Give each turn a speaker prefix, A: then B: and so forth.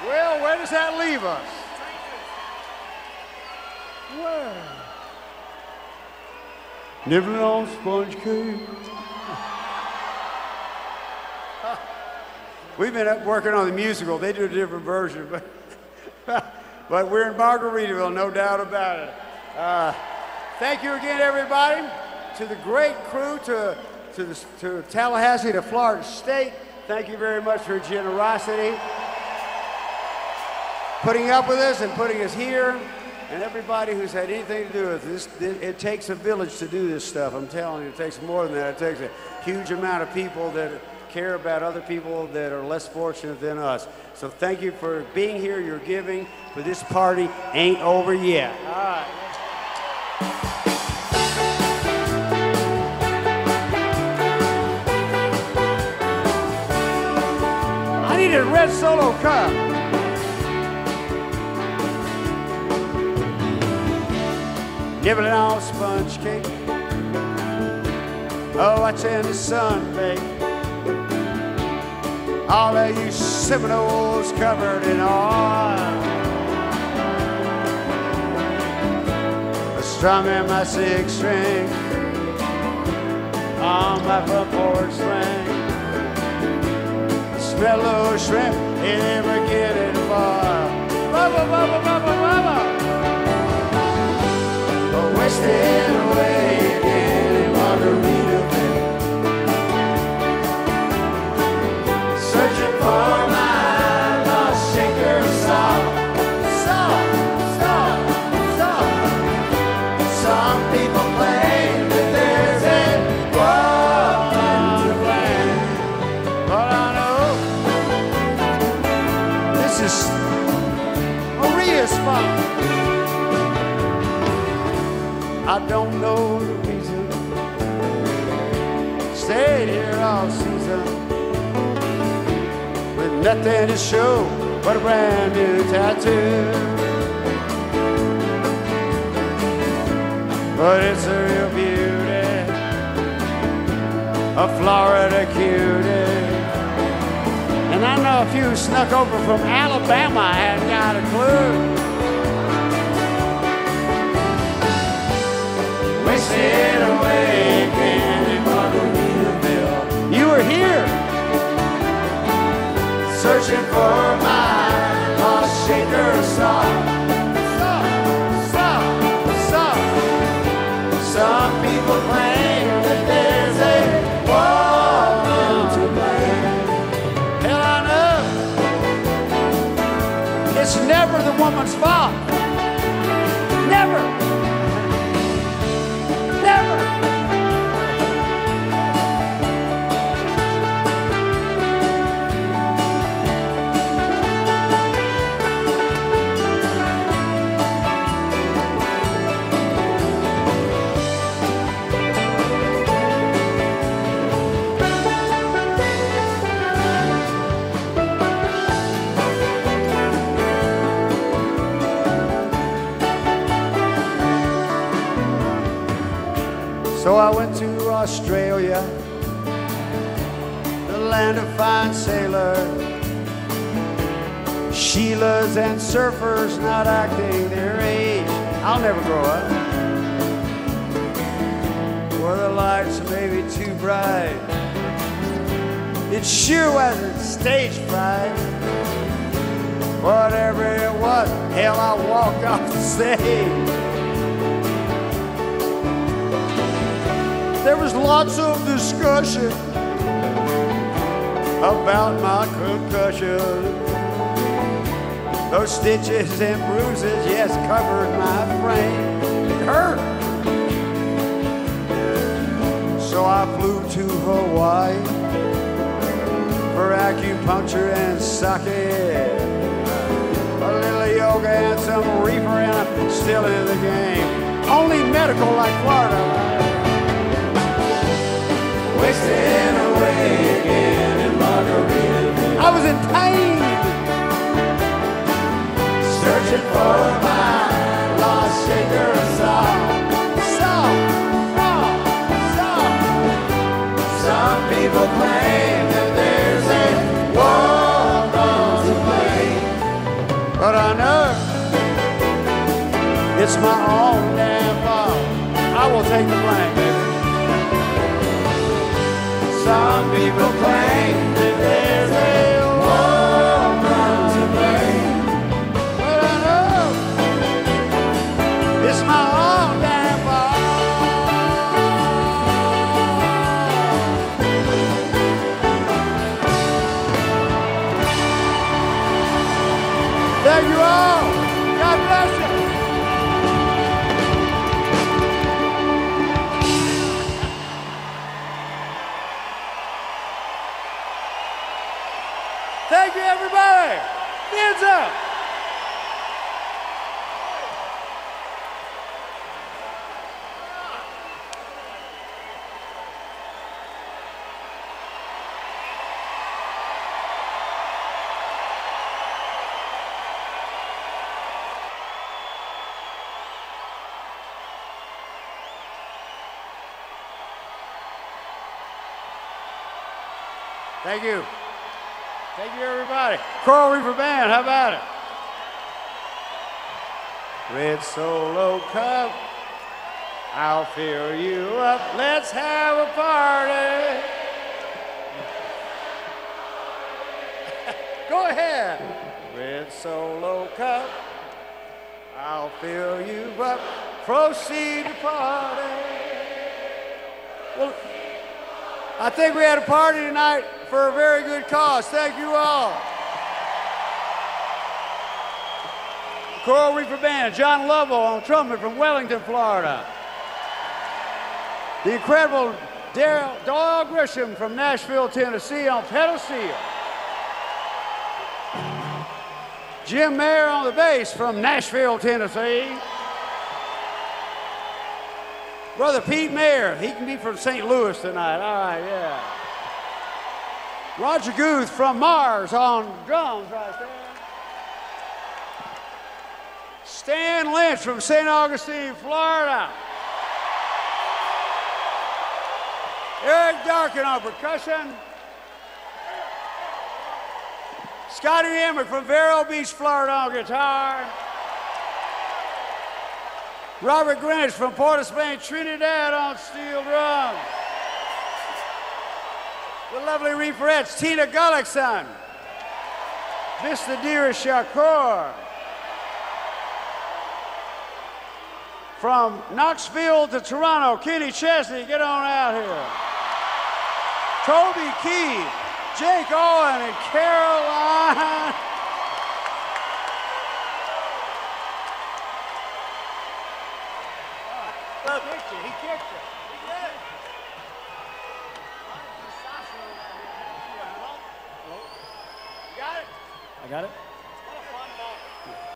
A: Well, where does that leave us? Where? Nibbling on sponge cake. We've been up working on the musical. They do a different version, but we're in Margaritaville, no doubt about it. Thank you again, everybody. To the great crew, to Tallahassee, to Florida State, thank you very much for your generosity. Putting up with us and putting us here, and everybody who's had anything to do with this. It takes a village to do this stuff. I'm telling you, it takes more than that. It takes a huge amount of people that care about other people that are less fortunate than us. So thank you for being here, your giving, but this party ain't over yet. All right. I need a red Solo cup. Nibbling on sponge cake. Oh, watching the sun bake. All of you Seminoles covered in oil. Strumming my six string on my front porch swing. Smell those shrimp in every getting bar. Bubba, bubba, bubba, bubba. Wasted away again in Margaritaville. Searching for my lost shaker salt. Salt, salt, salt. Some people claim that there's a woman to blame. But I know this is Maria's fault. I don't know the reason. Stayed here all season with nothing to show but a brand new tattoo. But it's a real beauty, a Florida cutie. And I know if you snuck over from Alabama, I hadn't got a clue. Wasted away again in Margaritaville. You were here, searching for my lost shaker salt. Salt, salt, salt. Some people claim that there's a woman to blame. Hell, I know it's never the woman's fault. Never. So I went to Australia, the land of fine sailors, Sheilas and surfers not acting their age. I'll never grow up. Where the lights may be too bright. It sure wasn't stage fright. Whatever it was, hell, I walked off the stage. There was lots of discussion about my concussion. Those stitches and bruises, yes, covered my frame. It hurt. So I flew to Hawaii for acupuncture and sake. A little yoga and some reefer, and I'm still in the game. Only medical like Florida. Wasted away again in Margaritaville. I was in pain, searching for my lost shaker of salt. Salt, salt, salt. Some people claim that there's a woman to blame. but I know it's my own damn fault. I will take the blame, baby. Some people claim that there's a woman to blame, but I know it's my own damn fault. Thank you all. God bless you. Thank you, everybody. Hands up. Thank you. Thank you, everybody. Coral Reefer Band, how about it? Red Solo Cup, I'll fill you up. Let's have a party. Go ahead. Red Solo Cup, I'll fill you up. Proceed to party. Well, I think we had a party tonight for a very good cause. Thank you all. Coral Reefer Band, John Lovell on trumpet from Wellington, Florida. The incredible Doyle Grisham from Nashville, Tennessee on pedal steel. Jim Mayer on the bass from Nashville, Tennessee. Brother Pete Mayer, he can be from St. Louis tonight. All right, yeah. Roger Guth from Mars on drums right there. Stan Lynch from St. Augustine, Florida. Eric Darkin on percussion. Scotty Emmerich from Vero Beach, Florida on guitar. Robert Greenwich from Port of Spain, Trinidad on steel drums. The lovely reeferettes, Tina Gullickson, Vistadira Shakur. From Knoxville to Toronto, Kenny Chesney, get on out here. Toby Keith, Jake Owen, and Caroline. He kicked you. He kicked you. He did. Hello? You got it? I got it.